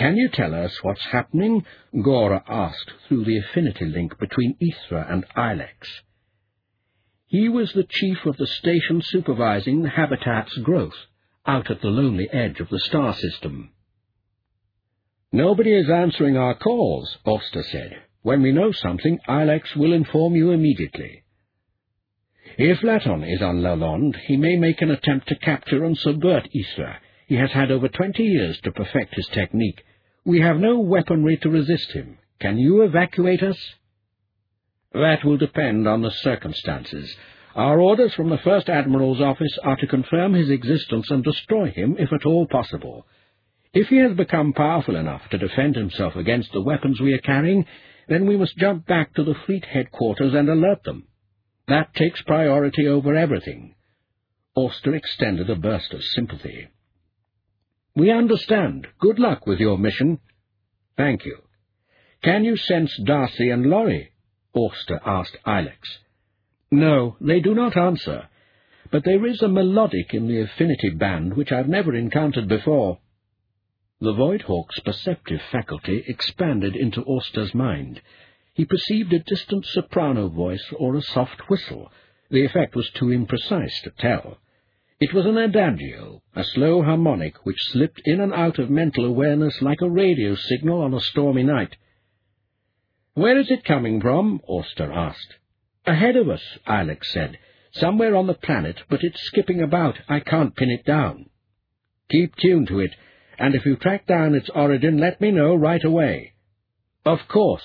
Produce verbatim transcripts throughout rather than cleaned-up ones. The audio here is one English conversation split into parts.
Can you tell us what's happening? Gora asked through the affinity link between Ithra and Ilex. He was the chief of the station supervising the habitat's growth, out at the lonely edge of the star system. Nobody is answering our calls, Oster said. When we know something, Ilex will inform you immediately. If Laton is on Lalonde, he may make an attempt to capture and subvert Ithra. He has had over twenty years to perfect his technique. We have no weaponry to resist him. Can you evacuate us? That will depend on the circumstances. Our orders from the First Admiral's office are to confirm his existence and destroy him if at all possible. If he has become powerful enough to defend himself against the weapons we are carrying, then we must jump back to the fleet headquarters and alert them. That takes priority over everything. Oster extended a burst of sympathy. We understand. Good luck with your mission. Thank you. Can you sense Darcy and Laurie? Oster asked Ilex. No, they do not answer, but there is a melodic in the affinity band which I've never encountered before. The Voidhawk's perceptive faculty expanded into Oster's mind. He perceived a distant soprano voice or a soft whistle. The effect was too imprecise to tell. It was an adagio, a slow harmonic which slipped in and out of mental awareness like a radio signal on a stormy night. Where is it coming from? Oster asked. Ahead of us, Ilex said. Somewhere on the planet, but it's skipping about. I can't pin it down. Keep tuned to it, and if you track down its origin, let me know right away. Of course.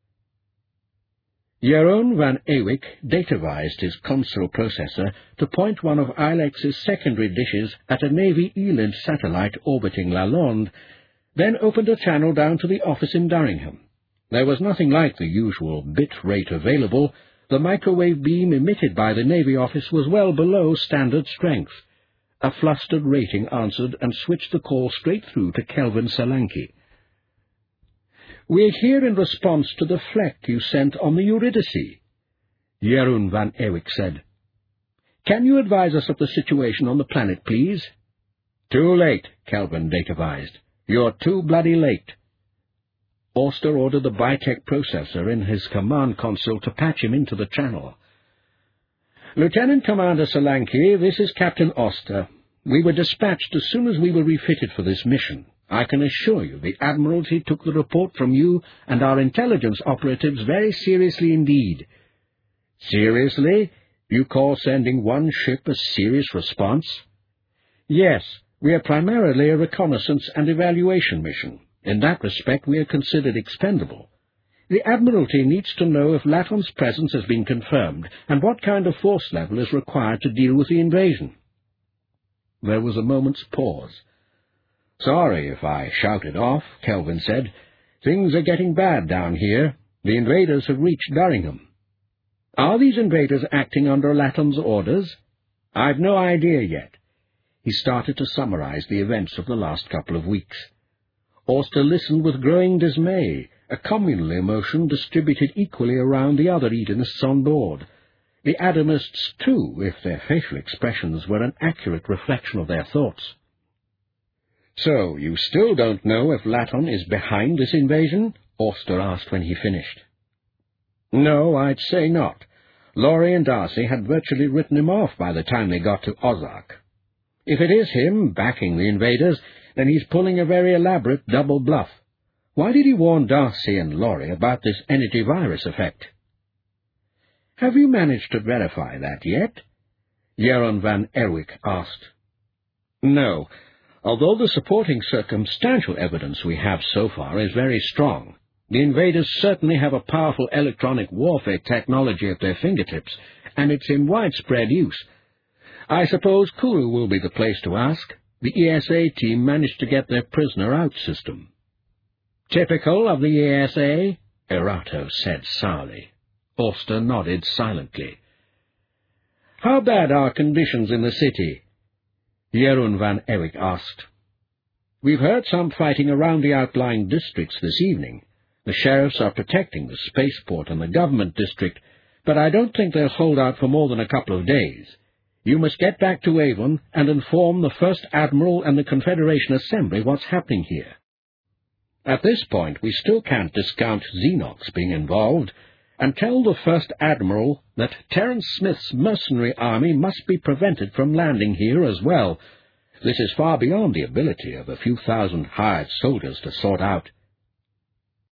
Jeroen van Ewijk datavized his console processor to point one of Ilex's secondary dishes at a Navy Eland satellite orbiting Lalonde, then opened a channel down to the office in Durringham. There was nothing like the usual bit rate available. The microwave beam emitted by the Navy office was well below standard strength. A flustered rating answered and switched the call straight through to Kelvin Solanke. We're here in response to the flek you sent on the Eurydice, Jeroen van Ewijk said. Can you advise us of the situation on the planet, please? Too late, Kelvin datavized. You're too bloody late. Oster ordered the Bitech processor in his command console to patch him into the channel. Lieutenant Commander Solanke, this is Captain Oster. We were dispatched as soon as we were refitted for this mission. I can assure you the Admiralty took the report from you and our intelligence operatives very seriously indeed. Seriously? You call sending one ship a serious response? Yes, we are primarily a reconnaissance and evaluation mission. In that respect, we are considered expendable. The Admiralty needs to know if Laton's presence has been confirmed and what kind of force level is required to deal with the invasion. There was a moment's pause. Sorry if I shouted off, Kelvin said. Things are getting bad down here. The invaders have reached Durringham. Are these invaders acting under Laton's orders? I've no idea yet. He started to summarize the events of the last couple of weeks. Oster listened with growing dismay, a communal emotion distributed equally around the other Edenists on board. The Adamists, too, if their facial expressions were an accurate reflection of their thoughts. So, you still don't know if Laton is behind this invasion? Oster asked when he finished. No, I'd say not. Laurie and Darcy had virtually written him off by the time they got to Ozark. If it is him backing the invaders, then he's pulling a very elaborate double bluff. Why did he warn Darcy and Laurie about this energy virus effect? Have you managed to verify that yet? Jeroen van Ewijk asked. No, although the supporting circumstantial evidence we have so far is very strong. The invaders certainly have a powerful electronic warfare technology at their fingertips, and it's in widespread use. I suppose Kuru will be the place to ask. The E S A team managed to get their prisoner out system. Typical of the E S A, Erato said sourly. Oster nodded silently. How bad are conditions in the city? Jeroen van Ewijk asked. We've heard some fighting around the outlying districts this evening. The sheriffs are protecting the spaceport and the government district, but I don't think they'll hold out for more than a couple of days. You must get back to Avon and inform the First Admiral and the Confederation Assembly what's happening here. At this point, we still can't discount Xenox being involved, and tell the First Admiral that Terence Smith's mercenary army must be prevented from landing here as well. This is far beyond the ability of a few thousand hired soldiers to sort out.